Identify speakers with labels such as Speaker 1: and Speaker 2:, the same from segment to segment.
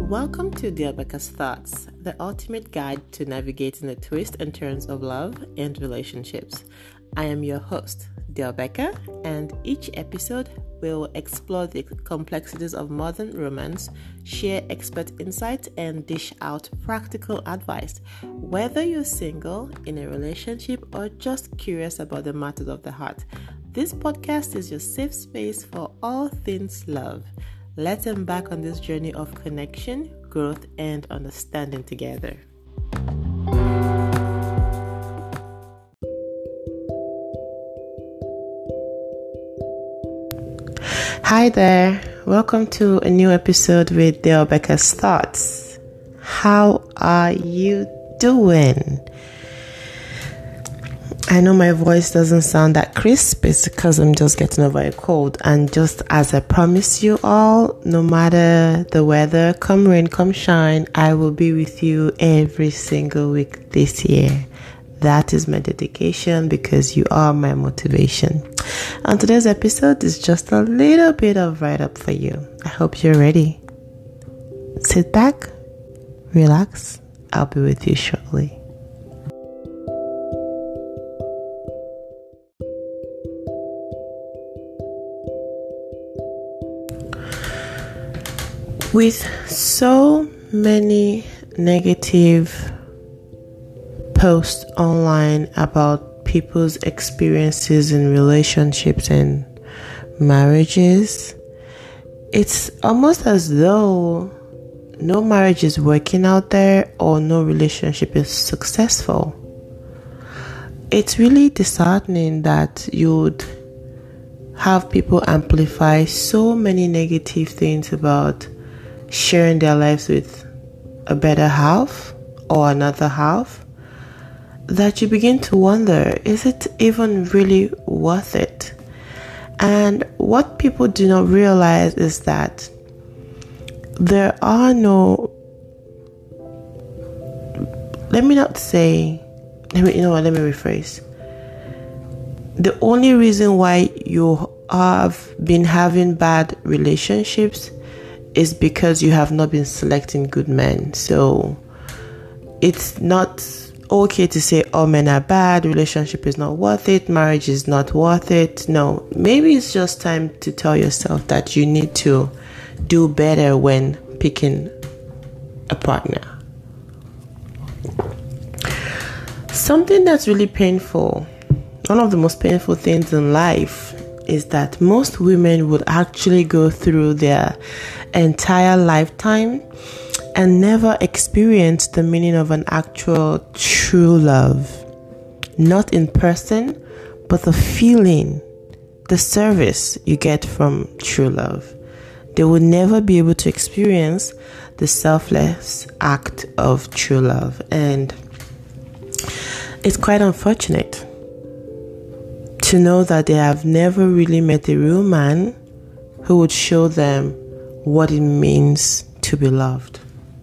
Speaker 1: Welcome to Dear Becca's Thoughts, the ultimate guide to navigating the twists and turns of love and relationships. I am your host, Dear Becca, and each episode will explore the complexities of modern romance, share expert insights, and dish out practical advice. Whether you're single, in a relationship, or just curious about the matters of the heart, this podcast is your safe space for all things love. Let's embark on this journey of connection, growth, and understanding together. Hi there. Welcome to a new episode with Dear Becca's Thoughts. How are you doing? I know my voice doesn't sound that crisp. It's because I'm just getting over a cold. And just as I promised you all, no matter the weather, come rain, come shine, I will be with you every single week this year. That is my dedication because you are my motivation. And today's episode is just a little bit of write-up for you. I hope you're ready. Sit back, relax. I'll be with you shortly. With so many negative posts online about people's experiences in relationships and marriages, it's almost as though no marriage is working out there or no relationship is successful. It's really disheartening that you'd have people amplify so many negative things about sharing their lives with a better half or another half, that you begin to wonder, is it even really worth it? And what people do not realize is that there are no, let me rephrase. The only reason why you have been having bad relationships is because you have not been selecting good men. So it's not okay to say all men are bad, relationship is not worth it, marriage is not worth it. No, maybe it's just time to tell yourself that you need to do better when picking a partner. Something that's really painful, one of the most painful things in life, is that most women would actually go through their entire lifetime and never experience the meaning of an actual true love. Not in person, but the feeling, the service you get from true love. They will never be able to experience the selfless act of true love. And it's quite unfortunate to know that they have never really met a real man who would show them what it means to be loved.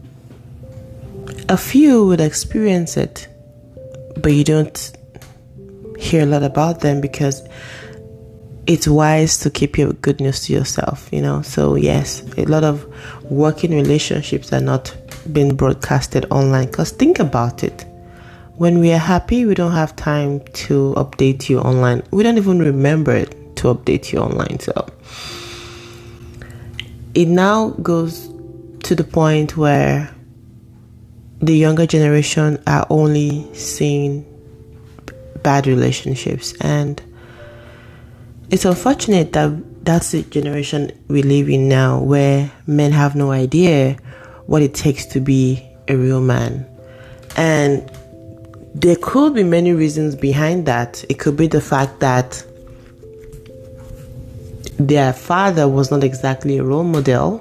Speaker 1: A few would experience it, but you don't hear a lot about them because it's wise to keep your good news to yourself, So yes, a lot of working relationships are not being broadcasted online, because think about it. When we are happy, we don't have time to update you online. We don't even remember to update you online. So it now goes to the point where the younger generation are only seeing bad relationships. And it's unfortunate that that's the generation we live in now, where men have no idea what it takes to be a real man. And there could be many reasons behind that. It could be the fact that their father was not exactly a role model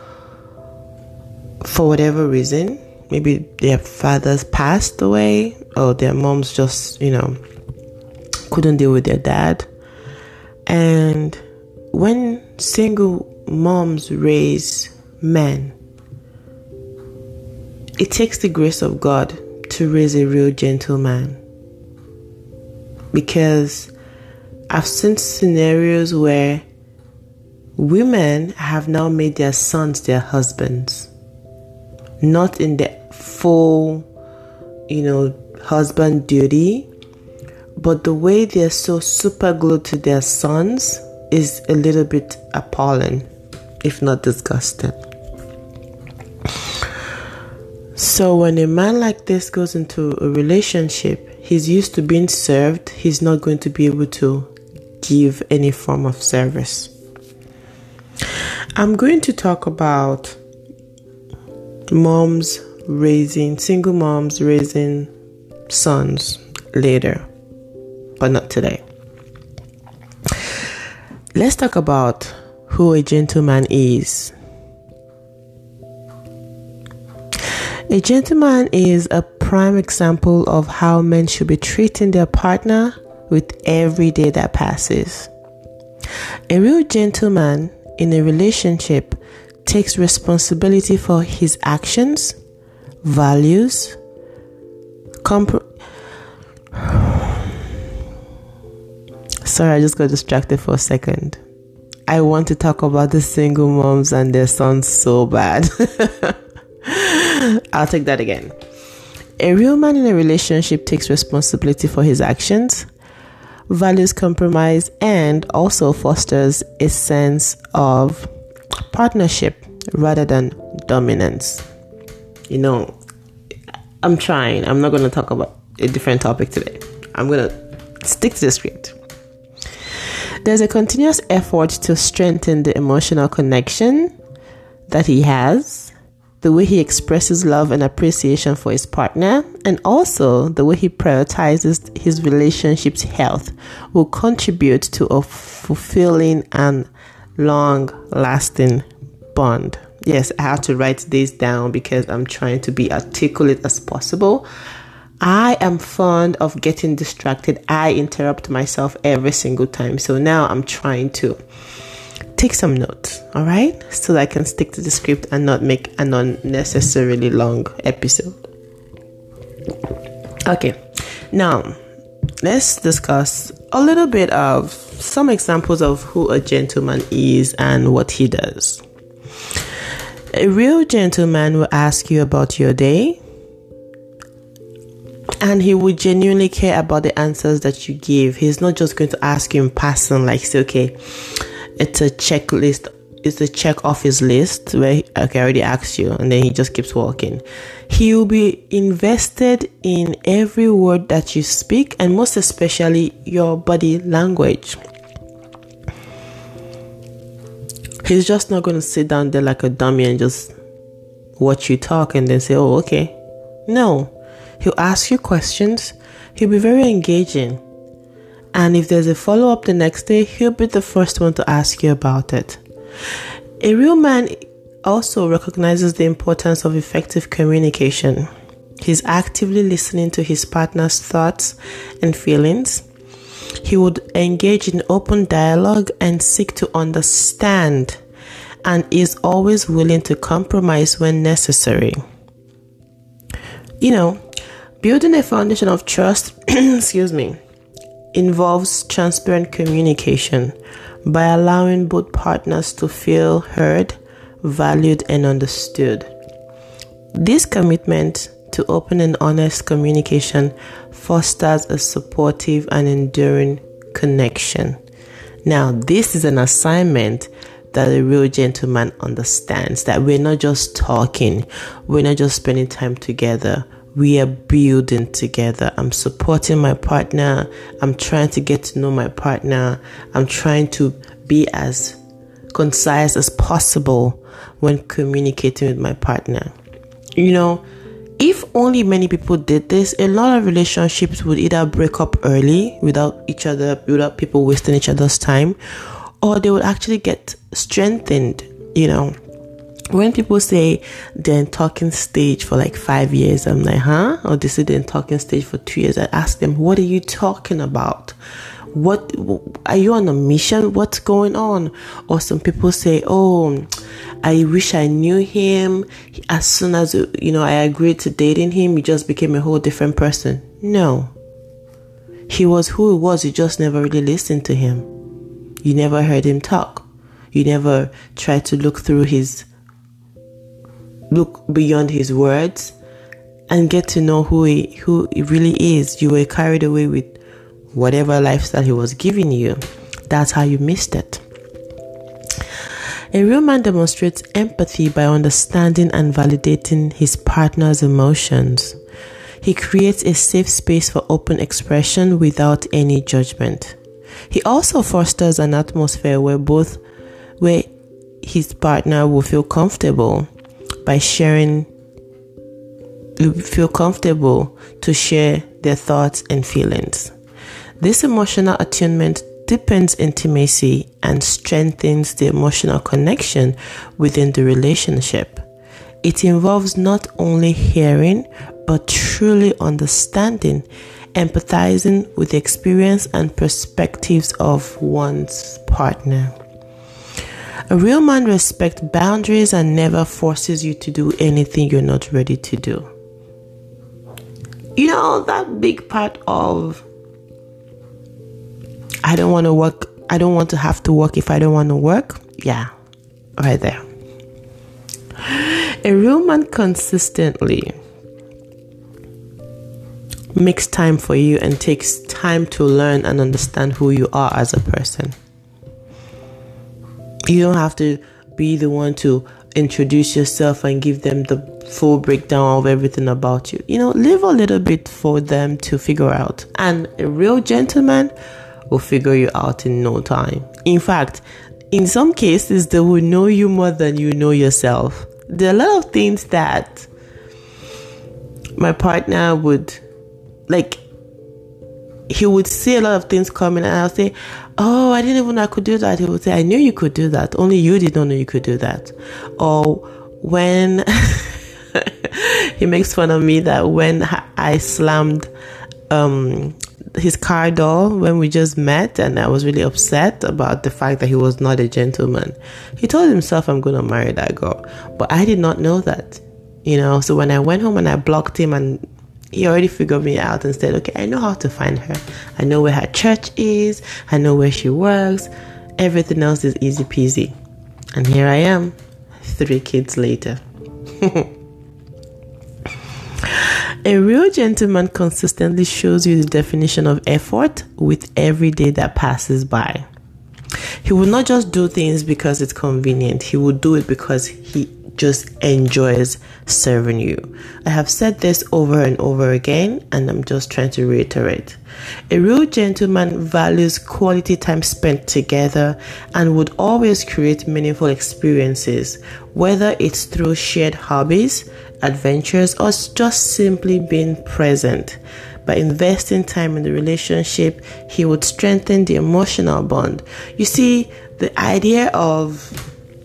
Speaker 1: for whatever reason. Maybe their fathers passed away, or their moms just, couldn't deal with their dad. And when single moms raise men, it takes the grace of God to raise a real gentleman. Because I've seen scenarios where women have now made their sons their husbands. not in the full, husband duty, but the way they're so super glued to their sons is a little bit appalling, if not disgusting. So when a man like this goes into a relationship, he's used to being served. He's not going to be able to give any form of service. I'm going to talk about single moms raising sons later, but not today. Let's talk about who a gentleman is. A gentleman is a prime example of how men should be treating their partner with every day that passes. A real gentleman in a relationship takes responsibility for his actions, values, Sorry, I just got distracted for a second. I want to talk about the single moms and their sons so bad. I'll take that again. A real man in a relationship takes responsibility for his actions, values compromise, and also fosters a sense of partnership rather than dominance. I'm trying. I'm not going to talk about a different topic today. I'm going to stick to the script. There's a continuous effort to strengthen the emotional connection that he has, the way he expresses love and appreciation for his partner, and also the way he prioritizes his relationship's health will contribute to a fulfilling and long-lasting bond. Yes, I have to write this down because I'm trying to be articulate as possible. I am fond of getting distracted. I interrupt myself every single time. So now I'm trying to take some notes, all right? So that I can stick to the script and not make an unnecessarily long episode. Okay, now let's discuss a little bit of some examples of who a gentleman is and what he does. A real gentleman will ask you about your day, and he will genuinely care about the answers that you give. He's not just going to ask you in passing, like, say, okay, it's a checklist, it's a check off his list where, okay, I already asked you, and then he just keeps walking. He will be invested in every word that you speak, and most especially your body language. He's just not going to sit down there like a dummy and just watch you talk and then say, oh, okay. No. He'll ask you questions. He'll be very engaging. And if there's a follow-up the next day, he'll be the first one to ask you about it. A real man also recognizes the importance of effective communication. He's actively listening to his partner's thoughts and feelings. He would engage in open dialogue and seek to understand, and is always willing to compromise when necessary. Building a foundation of trust, involves transparent communication by allowing both partners to feel heard, valued, and understood. This commitment to open and honest communication fosters a supportive and enduring connection. Now, this is an assignment that a real gentleman understands, that we're not just talking, we're not just spending time together, we are building together. I'm supporting my partner. I'm trying to get to know my partner. I'm trying to be as concise as possible when communicating with my partner. If only many people did this, a lot of relationships would either break up early without people wasting each other's time, or they would actually get strengthened. When people say they're in talking stage for like 5 years, I'm like, huh? Or they say they're in talking stage for 2 years. I ask them, what are you talking about? What are you on a mission? What's going on? Or some people say, oh, I wish I knew him. As soon as, I agreed to dating him, he just became a whole different person. No. He was who he was. You just never really listened to him. You never heard him talk. You never tried to look through his look beyond his words and get to know who he really is. You were carried away with whatever lifestyle he was giving you. That's how you missed it. A real man demonstrates empathy by understanding and validating his partner's emotions. He creates a safe space for open expression without any judgment. He also fosters an atmosphere where his partner will feel comfortable to share their thoughts and feelings. This emotional attunement deepens intimacy and strengthens the emotional connection within the relationship. It involves not only hearing, but truly understanding, empathizing with the experience and perspectives of one's partner. A real man respects boundaries and never forces you to do anything you're not ready to do. You know, that big part of I don't want to have to work if I don't want to work. Yeah, right there. A real man consistently makes time for you and takes time to learn and understand who you are as a person. You don't have to be the one to introduce yourself and give them the full breakdown of everything about you. You know, leave a little bit for them to figure out. And a real gentleman will figure you out in no time. In fact, in some cases, they will know you more than you know yourself. There are a lot of things that my partner would, like, he would say a lot of things coming and I'll say, oh, I didn't even know I could do that. He would say, I knew you could do that. Only you did not know you could do that. Or when he makes fun of me that when I slammed his car door when we just met and I was really upset about the fact that he was not a gentleman. He told himself I'm going to marry that girl. But I did not know that, you know. So when I went home and I blocked him and he already figured me out and said, okay, I know how to find her. I know where her church is. I know where she works. Everything else is easy peasy. And here I am, 3 kids later. A real gentleman consistently shows you the definition of effort with every day that passes by. He will not just do things because it's convenient. He will do it because he just enjoys serving you. I have said this over and over again, and I'm just trying to reiterate. A real gentleman values quality time spent together and would always create meaningful experiences, whether it's through shared hobbies, adventures, or just simply being present. By investing time in the relationship, he would strengthen the emotional bond. You see, the idea of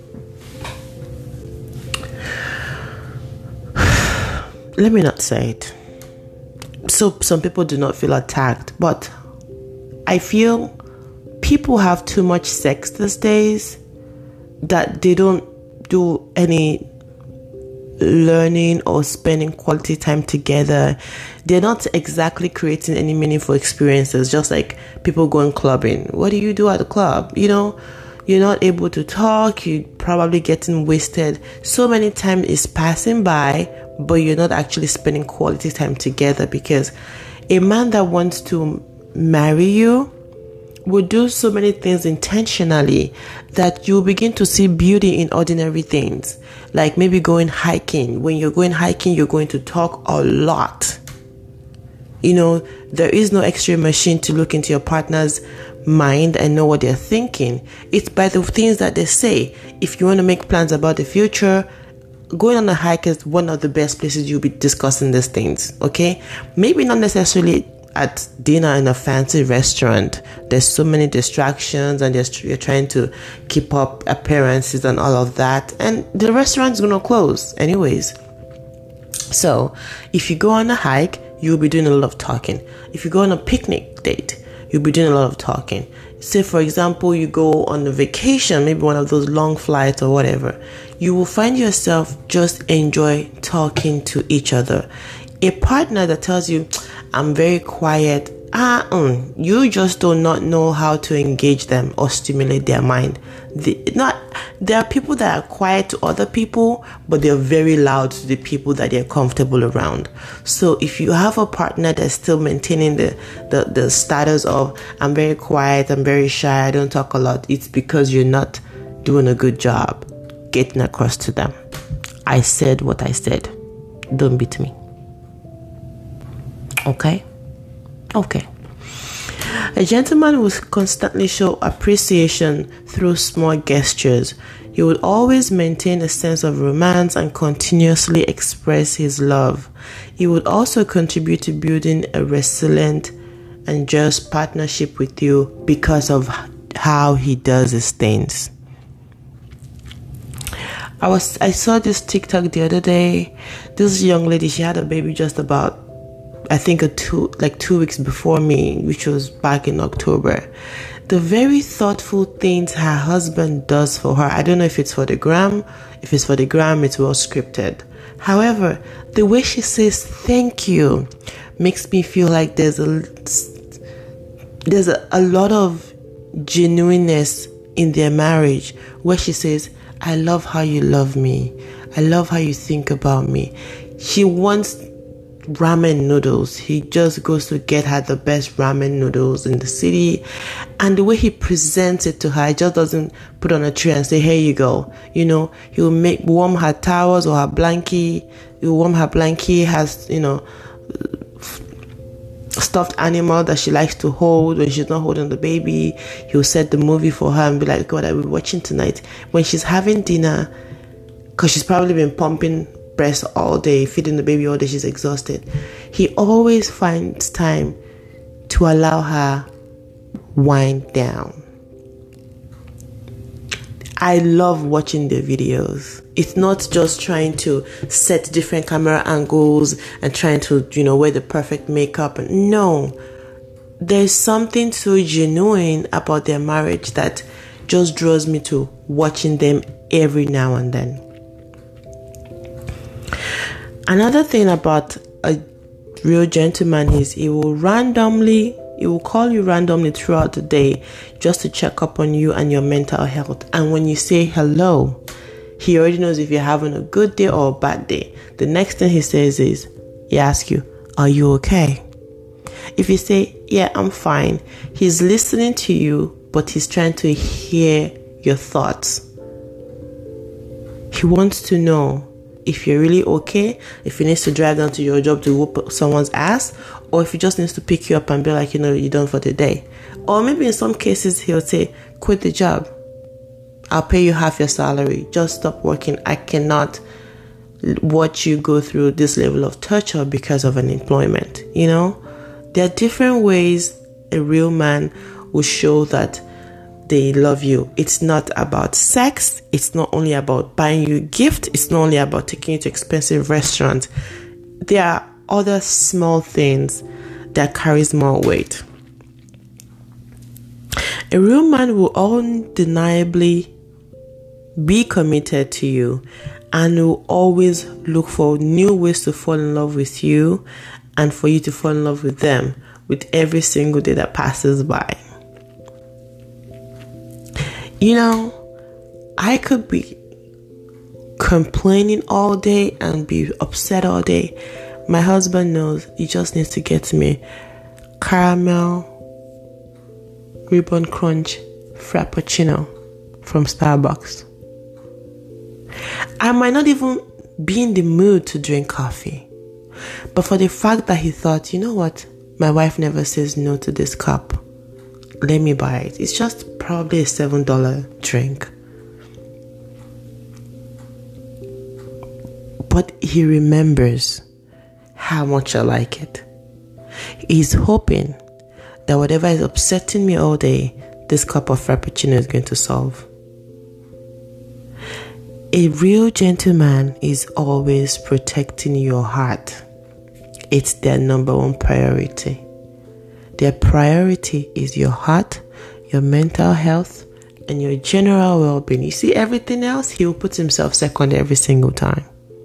Speaker 1: let me not say it. So some people do not feel attacked, but I feel people have too much sex these days that they don't do any learning or spending quality time together. They're not exactly creating any meaningful experiences, just like people going clubbing. What do you do at the club? You know, you're not able to talk, you're probably getting wasted. So many time is passing by, but you're not actually spending quality time together, because a man that wants to marry you will do so many things intentionally that you'll begin to see beauty in ordinary things. Like maybe going hiking. When you're going hiking, you're going to talk a lot. You know, there is no X-ray machine to look into your partner's mind and know what they're thinking. It's by the things that they say. If you want to make plans about the future, going on a hike is one of the best places you'll be discussing these things, okay? Maybe not necessarily at dinner in a fancy restaurant. There's so many distractions and you're trying to keep up appearances and all of that, and the restaurant's gonna close anyways. So if you go on a hike, you'll be doing a lot of talking. If you go on a picnic date, you'll be doing a lot of talking. Say, for example, you go on a vacation, maybe one of those long flights or whatever. You will find yourself just enjoy talking to each other. A partner that tells you, I'm very quiet, you just do not know how to engage them or stimulate their mind. There are people that are quiet to other people, but they're very loud to the people that they're comfortable around. So if you have a partner that's still maintaining the status of, I'm very quiet, I'm very shy, I don't talk a lot, it's because you're not doing a good job getting across to them. I said what I said. Don't beat me. Okay? Okay. A gentleman will constantly show appreciation through small gestures. He would always maintain a sense of romance and continuously express his love. He would also contribute to building a resilient and just partnership with you because of how he does his things. I saw this TikTok the other day. This young lady, she had a baby just about, I think 2 weeks before me, which was back in October. The very thoughtful things her husband does for her, I don't know if it's for the gram. If it's for the gram, it's well scripted. However, the way she says thank you makes me feel like there's a lot of genuineness in their marriage, where she says, I love how you love me. I love how you think about me. She wants ramen noodles. He just goes to get her the best ramen noodles in the city. And the way he presents it to her, he just doesn't put on a tray and say, here you go. You know, he'll warm her towels or her blankie. He'll warm her blankie, has, stuffed animal that she likes to hold when she's not holding the baby. He'll set the movie for her and be like, what are we watching tonight? When she's having dinner, because she's probably been pumping breast all day, feeding the baby all day, she's exhausted, he always finds time to allow her wind down. I love watching the videos. It's not just trying to set different camera angles and trying to, wear the perfect makeup. No, there's something so genuine about their marriage that just draws me to watching them every now and then. Another thing about a real gentleman is he will call you randomly throughout the day just to check up on you and your mental health. And when you say hello, he already knows if you're having a good day or a bad day. The next thing he says is, he asks you, are you okay? If you say, yeah, I'm fine, he's listening to you, but he's trying to hear your thoughts. He wants to know if you're really okay, if he needs to drive down to your job to whoop someone's ass, or if he just needs to pick you up and be like, you're done for the day. Or maybe in some cases he'll say, quit the job. I'll pay you half your salary. Just stop working. I cannot watch you go through this level of torture because of unemployment. There are different ways a real man will show that they love you. It's not about sex. It's not only about buying you a gift. It's not only about taking you to expensive restaurants. There are other small things that carries more weight. A real man will undeniably be committed to you and will always look for new ways to fall in love with you and for you to fall in love with them with every single day that passes by. I could be complaining all day and be upset all day. My husband knows he just needs to get me caramel ribbon crunch frappuccino from Starbucks. I might not even be in the mood to drink coffee, but for the fact that he thought, you know what, my wife never says no to this cup, let me buy it. It's just probably a $7 drink. But he remembers how much I like it. He's hoping that whatever is upsetting me all day, this cup of frappuccino is going to solve. A real gentleman is always protecting your heart. It's their number one priority. Their priority is your heart, your mental health, and your general well-being. You see, everything else, he will put himself second every single time.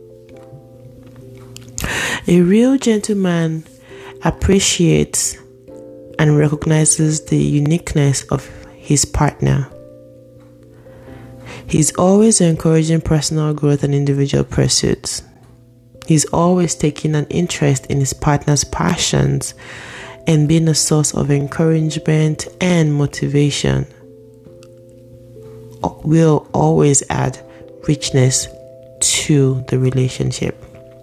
Speaker 1: A real gentleman appreciates and recognizes the uniqueness of his partner. He's always encouraging personal growth and individual pursuits. He's always taking an interest in his partner's passions and being a source of encouragement and motivation. Will always add richness to the relationship.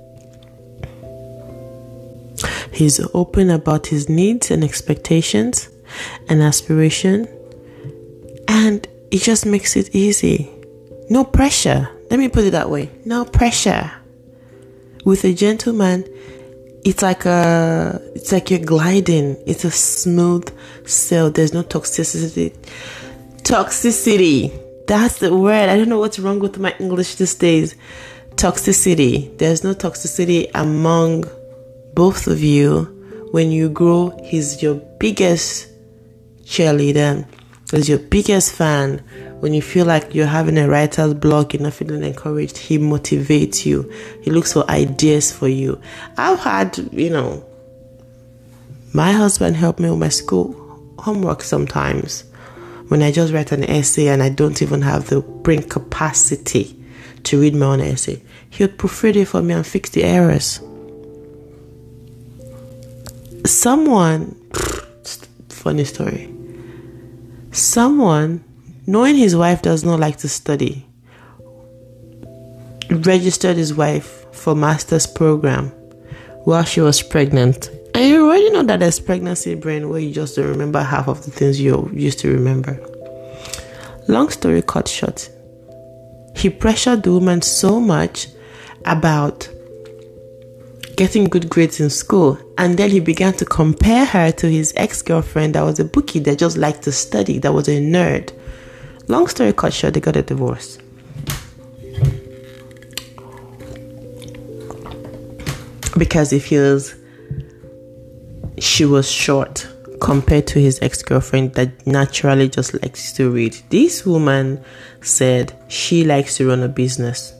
Speaker 1: He's open about his needs and expectations and aspiration, and it just makes it easy. No pressure. Let me put it that way. No pressure. With a gentleman, it's like you're gliding. It's a smooth sail. There's no toxicity. That's the word. I don't know what's wrong with my English these days. Toxicity. There's no toxicity among both of you. When you grow, he's your biggest cheerleader. He's your biggest fan. When you feel like you're having a writer's block, you're not feeling encouraged, he motivates you. He looks for ideas for you. I've had, my husband help me with my school homework sometimes. When I just write an essay and I don't even have the brain capacity to read my own essay, he would proofread it for me and fix the errors. Funny story. Someone, knowing his wife does not like to study, registered his wife for master's program while she was pregnant. And you already know that there's pregnancy brain where you just don't remember half of the things you used to remember. Long story cut short, he pressured the woman so much about getting good grades in school, and then he began to compare her to his ex-girlfriend that was a bookie that just liked to study, that was a nerd. Long story cut short, they got a divorce. Because he feels she was short compared to his ex-girlfriend that naturally just likes to read. This woman said she likes to run a business.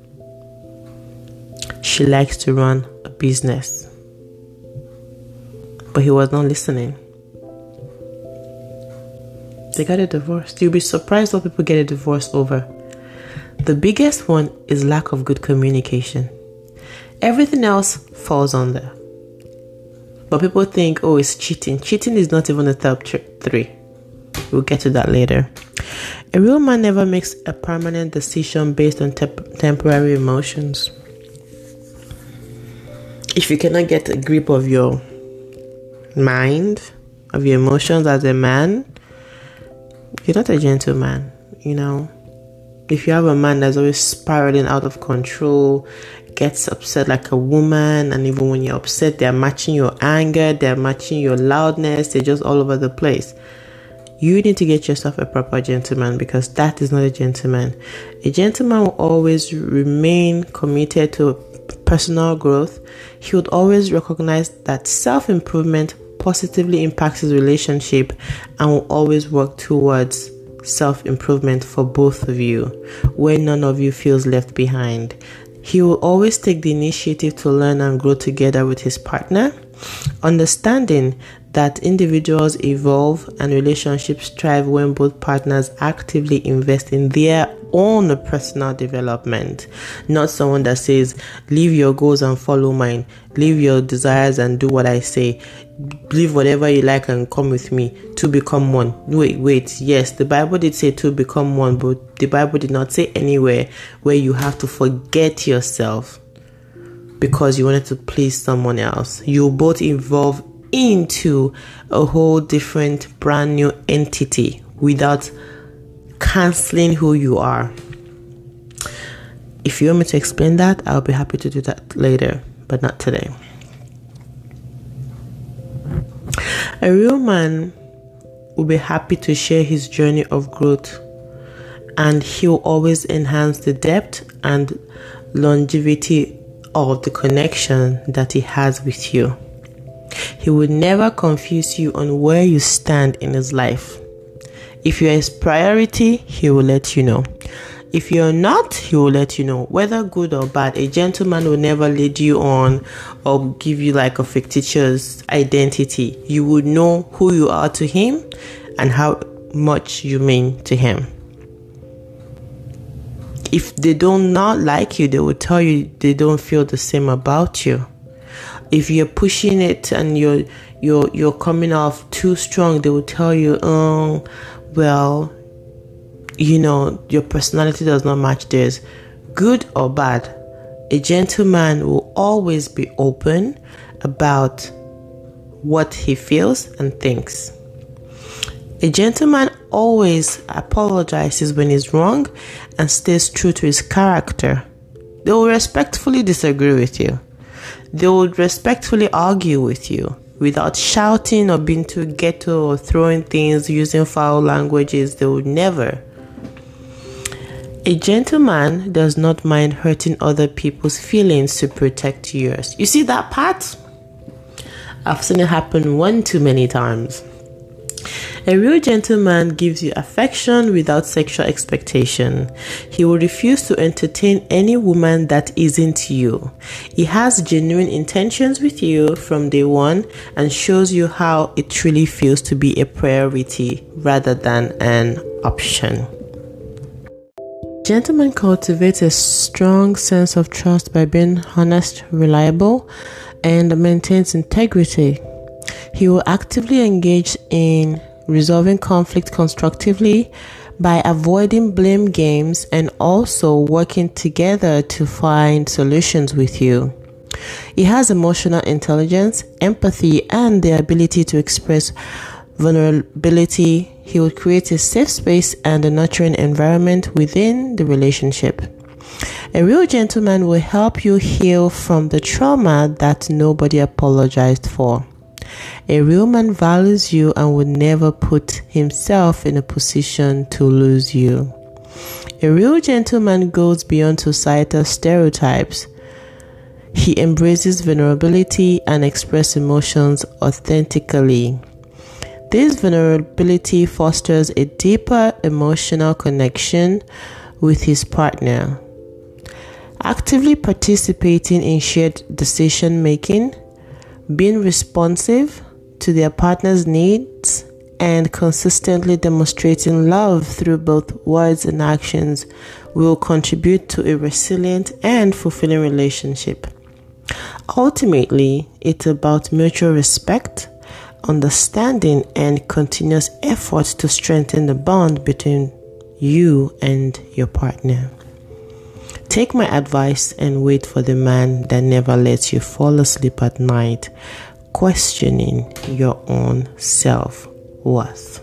Speaker 1: She likes to run a business. But he was not listening. They got a divorce. You'll be surprised what people get a divorce over. The biggest one is lack of good communication. Everything else falls under. But people think, it's cheating. Cheating is not even a top 3. We'll get to that later. A real man never makes a permanent decision based on temporary emotions. If you cannot get a grip of your mind, of your emotions as a man, you're not a gentleman, If you have a man that's always spiraling out of control, gets upset like a woman, and even when you're upset, they're matching your anger, they're matching your loudness, they're just all over the place. You need to get yourself a proper gentleman, because that is not a gentleman. A gentleman will always remain committed to personal growth. He would always recognize that self-improvement positively impacts his relationship and will always work towards self-improvement for both of you, where none of you feels left behind. He will always take the initiative to learn and grow together with his partner, understanding that individuals evolve and relationships thrive when both partners actively invest in their own personal development. Not someone that says, leave your goals and follow mine, leave your desires and do what I say, leave whatever you like and come with me to become one. Wait, yes, the Bible did say to become one, but the Bible did not say anywhere where you have to forget yourself because you wanted to please someone else. You both evolve into a whole different brand new entity without canceling who you are. If you want me to explain that, I'll be happy to do that later, but not today. A real man will be happy to share his journey of growth, and he will always enhance the depth and longevity of the connection that he has with you. He will never confuse you on where you stand in his life. If you're his priority, he will let you know. If you're not, he will let you know, whether good or bad. A gentleman will never lead you on or give you like a fictitious identity. You would know who you are to him and how much you mean to him. If they do not like you, they will tell you they don't feel the same about you. If you're pushing it and you're coming off too strong, they will tell you, oh, well, your personality does not match theirs. Good or bad, a gentleman will always be open about what he feels and thinks. A gentleman always apologizes when he's wrong and stays true to his character. They will respectfully disagree with you. They will respectfully argue with you without shouting or being too ghetto or throwing things, using foul languages. They would never. A gentleman does not mind hurting other people's feelings to protect yours. You see that part? I've seen it happen one too many times. A real gentleman gives you affection without sexual expectation. He will refuse to entertain any woman that isn't you. He has genuine intentions with you from day one and shows you how it truly feels to be a priority rather than an option. Gentleman cultivates a strong sense of trust by being honest, reliable, and maintains integrity. He will actively engage in resolving conflict constructively by avoiding blame games and also working together to find solutions with you. He has emotional intelligence, empathy, and the ability to express vulnerability. He will create a safe space and a nurturing environment within the relationship. A real gentleman will help you heal from the trauma that nobody apologized for. A real man values you and would never put himself in a position to lose you. A real gentleman goes beyond societal stereotypes. He embraces vulnerability and expresses emotions authentically. This vulnerability fosters a deeper emotional connection with his partner. Actively participating in shared decision making, being responsive to their partner's needs, and consistently demonstrating love through both words and actions will contribute to a resilient and fulfilling relationship. Ultimately, it's about mutual respect, understanding, and continuous effort to strengthen the bond between you and your partner. Take my advice and wait for the man that never lets you fall asleep at night, questioning your own self-worth.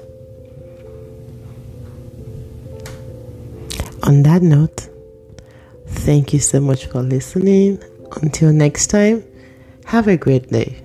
Speaker 1: On that note, thank you so much for listening. Until next time, have a great day.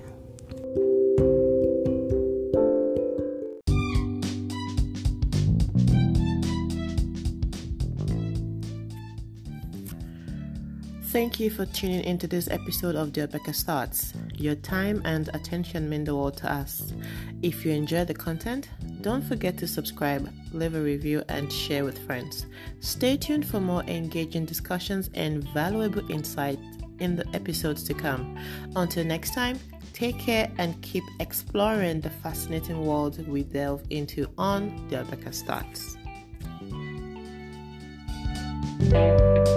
Speaker 1: Thank you for tuning into this episode of The Becca's Thoughts. Your time and attention mean the world to us. If you enjoy the content, don't forget to subscribe, leave a review, and share with friends. Stay tuned for more engaging discussions and valuable insight in the episodes to come. Until next time, take care and keep exploring the fascinating world we delve into on The Becca's Thoughts.